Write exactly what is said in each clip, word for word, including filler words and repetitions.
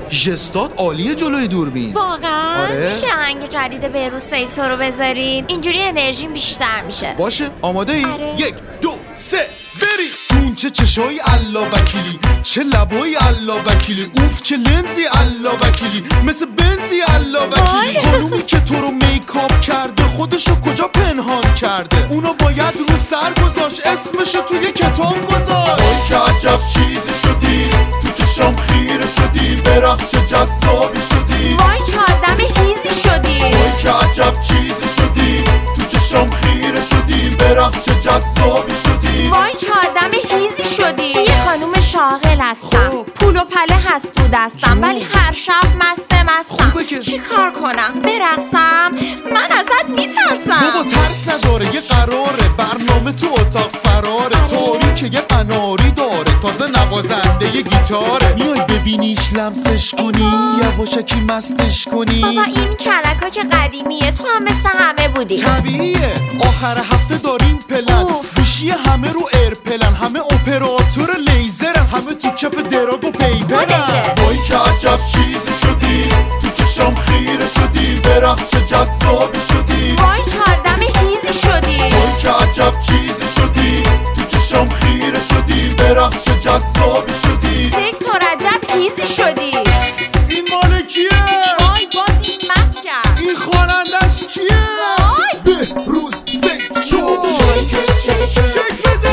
ژستات عالیه جلوی دوربین. واقعا؟ آره؟ میشه آهنگ جدید بهروز سکتور رو بذارین؟ اینجوری انرژیم بیشتر میشه. باشه آماده ای؟ آره. یک دو سه بری. اون چه چشای الله وکیلی، چه لبای الله وکیلی، اوف چه لنزی الله وکیلی، مثل بنزی الله وکیلی. خانومی که تو رو میکاپ کرده خودشو کجا پنهان کرده؟ اونو باید رو سر گذاشت، اسمشو توی کتاب گذاشت. وای که عجب چیزی شدی، تو چشام خیره شدی، برخش جذابی شدی. وای چه آدم هیزی شدی. وای که عجب چیزی شدی، تو چشام خیره شدی، برخش جذابی شدی. وای چه آدم هیزی شدی. یه خانوم شاغل هستم، خب. پول و پله هست تو دستم، جون. ولی هر شب مسته مستم. خوبه که- چی کار کنم؟ برقصم؟ من ازت میترسم. بابا ترس نداره، یه قراره برنامه تو اتاق فراره. طوری که یه قناری داره، تازه نوازنده یه گیتاره. میای ببینیش لمسش کنی، یواشکی مستش کنی. بابا این کلکا که قدیمیه، تو هم مثل همه بودی. طبیعیه، آخر هفته داریم پلن، اوف. گوشی همه رو ایرپلن، همه اپراتور لیزرن، همه تو کف دراگ و پیپرن. خودشه. وای که عجب چیزی شدی، تو چشام خیره شدی، برخش جذابی شدی. وای چه آدم هیزی شدی. وای که عجب چیزی شدی، تو چشام خیره شدی، برخش جذابی شدی. سکتور عجب هیزی شدی. این مال کیه؟ وای باز این مست کرد. این خوانندش کیه؟ وای. بهروز سکتور. شک شک بزن،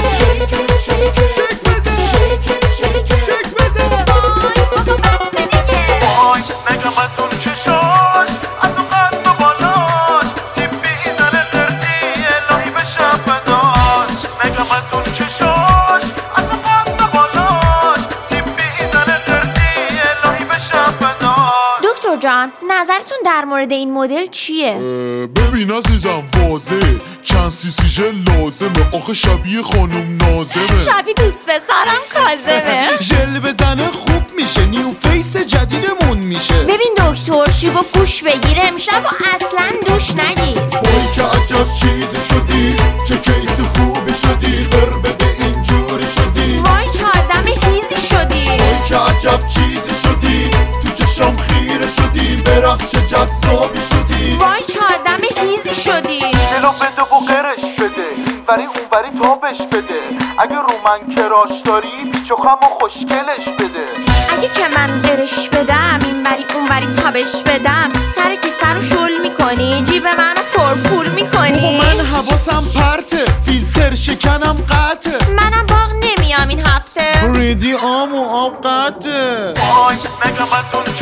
شک بزن، شک بزن. وای بابا بسته دیگه. وای نگم از اون چشاش، از اون قد و بالاش، تیپی ایزن قرتی الهی بشم فداش. نگم از اون چشاش، از اون قد و بالاش، تیپی ایزن قرتی الهی بشم فداش. دکتر جان نظرتون در مورد این مدل چیه؟ ببین عزیزم واضحه، چند سی سی ژل لازمه، آخه شبیه خانوم نازمه. شبیه دوست پسرم کاظمه. ژل بزنه خوب میشه، نیو فیس جدیدمون میشه. ببین دکتر چی گفت، گوش بگیر امشب و اصلا دوش نگیر. وای که عجب چیزی شدی، چه کیس خوبی شدی، غر بده اینجوری شدی. وای چه آدم هیزی شدی. وای که عجب چیزی شدی، تو چشام خیره شدی، برخش جذابی شدی. وای چه آدم هیزی شدی. دلو بده و قرش بده، اینوری اونوری تابش بده. اگه رو من کراش داری، پیچ و خم و خوشگلش بده. اگه که من برش بدم، این بری اون بری تابش بدم، سر کیسه رو شل میکنی، جیب منو پرپول میکنی. من حواسم پرته، فیلتر شکنم قطعه. منم باغ نمیام این هفته. ریدی آم و آب قطعه. وای نگم از اون